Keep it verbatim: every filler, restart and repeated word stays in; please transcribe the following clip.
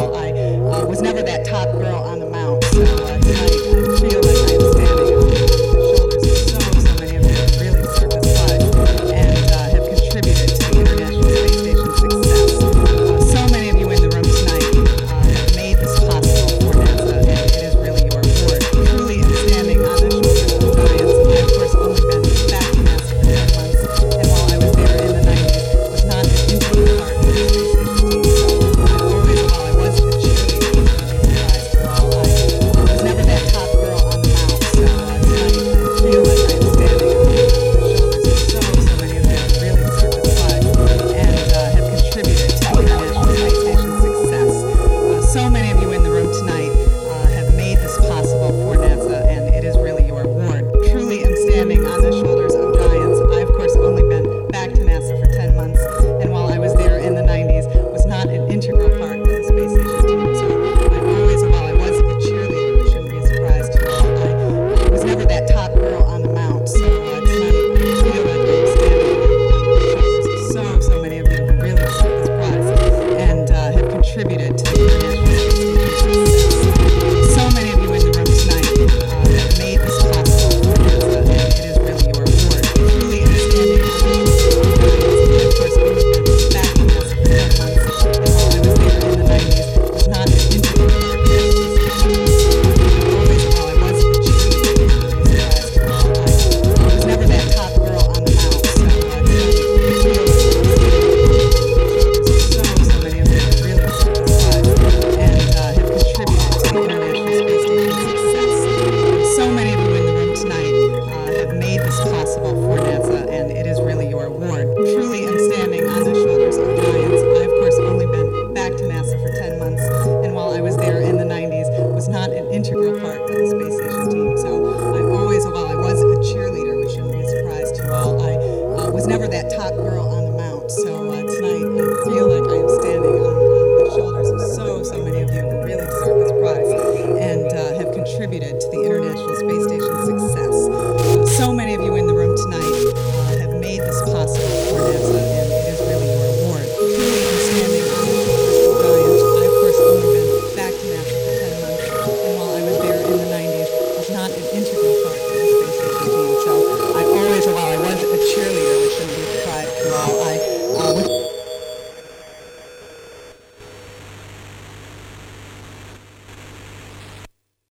while I uh, was never that top girl on the mount. So uh, tonight I feel like I am standing on the shoulders of so, so many of you who really served this cause and uh, have contributed to the International Space Station's success. Uh, so many of you in the room tonight uh, have made this possible for NASA, and it is really your reward. Truly, I'm standing on the shoulders of giants. I, of course, only been back to NASA for ten months, and while I was there in the nineties, was not an integral part of the space station team. So I always, while I was a cheerleader, which would be surprised to all, I uh, was never that top girl on the mount. So uh, tonight I feel like I'm standing on the shoulders of so, so many of you who really served this cause and uh, have contributed to the International Space Station's success. Uh, so many of you in the room tonight uh, have made this possible for NASA, and it is really your reward. Truly am standing on the shoulders of giants. I, of course, only been back to NASA for ten months, and while I was there in the nineties, was not an integral part of the space station team. So I always, while I was a cheerleader, which shouldn't be a surprise to all, I uh, was never that top girl on the mount. So uh, tonight I feel like I'm standing on the shoulders of so, so many of you who really served this prize and uh, have contributed to the International Space Station's success. So many of you in the room tonight uh, have made this possible for NASA, and it is really your reward. Truly am standing on the shoulders of giants. Of course, only been back to NASA for ten months, and while I was there in the nineties, was not an integral part of the space station. Always, while I was a cheerleader, which would be surprised to all, I uh, was never that top girl on the mount. So uh, tonight I feel like I'm standing on the shoulders of so, so many of you who really served this cause and uh, have contributed to the International Space Station's success. So many of you in the room tonight uh, have made this possible for NASA, and it is really your reward. Truly am standing on the shoulders of giants. I, of course, only been back to NASA for ten months, and while I was there in the nineties, was not an integral part of the space station team. So I always, while I was a cheerleader, which shouldn't be a surprise to all, I uh, was never that top girl on the mount. So uh, tonight I feel like I am standing on, on the shoulders of so, so many of you who really deserve this prize and uh, have contributed to the